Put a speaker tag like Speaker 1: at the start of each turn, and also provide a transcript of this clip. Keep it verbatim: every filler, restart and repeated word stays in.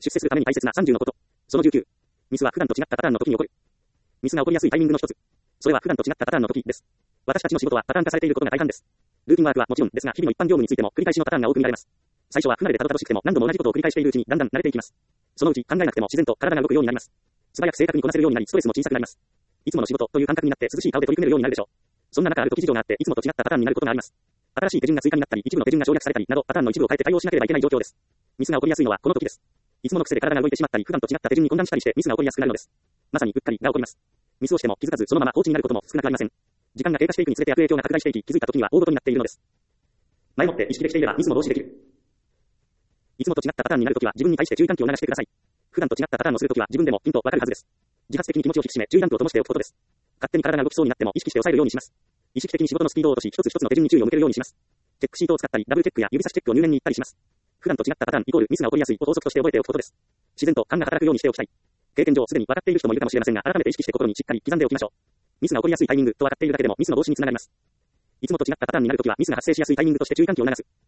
Speaker 1: 出世するために大切なさんじゅうのこと。そのじゅうきゅう。ミスは普段と違ったパターンの時に起こる。ミスが起こりやすいタイミングの一つ。それは普段と違ったパターンの時です。私たちの仕事はパターン化されていることが大半です。ルーティンワークはもちろんですが、日々の一般業務についても繰り返しのパターンが多く見られます。最初は不慣れでたどたどしくても何度も同じことを繰り返しているうちにだんだん慣れていきます。そのうち考えなくても自然と体が動くようになります。素早く正確にこなせるようになり、ストレスも小さくなります。いつもの仕事という感覚になって涼しい顔で取り組めるようになるでしょう。そんな中ある時事情があっていつもと違ったパターンになることがあります。新しい手順が追加になったり、一部の手順が省略されたりなど、パターンの一部を変えて対応しなければいけない状況です。ミスが起こりやすいのはこの時です。いつもの癖で体が動いてしまったり、普段と違った手順に混乱したりしてミスが起こりやすくなるのです。まさにうっかりが起こります。ミスをしても気づかずそのまま放置になることも少なくありません。時間が経過していくにつれて悪影響が拡大していき、気づいた時には大事になっているのです。前もって意識できていればミスも防止できる。いつもと違ったパターンになるときは自分に対して注意喚起を流してください。普段と違ったパターンをするときは自分でもきっとわかるはずです。自発的に気持ちを引き締め注意喚起を灯しておくことです。勝手に体が動きそうになっても意識して抑えるようにします。意識的に仕事のスピードを落とし、一つ一つの手順に注意を向けるようにします。チェックシートを使ったり、ダブルチェックや指差しチェックを入念に行ったりします。普段と違ったパターンイコールミスが起こりやすいを法則として覚えておくことです。自然と勘が働くようにしておきたい。経験上すでに分かっている人もいるかもしれませんが、改めて意識して心にしっかり刻んでおきましょう。ミスが起こりやすいタイミングと分かっているだけでもミスの防止につながります。いつもと違ったパターンになるときはミスが発生しやすいタイミングとして注意喚起を流す。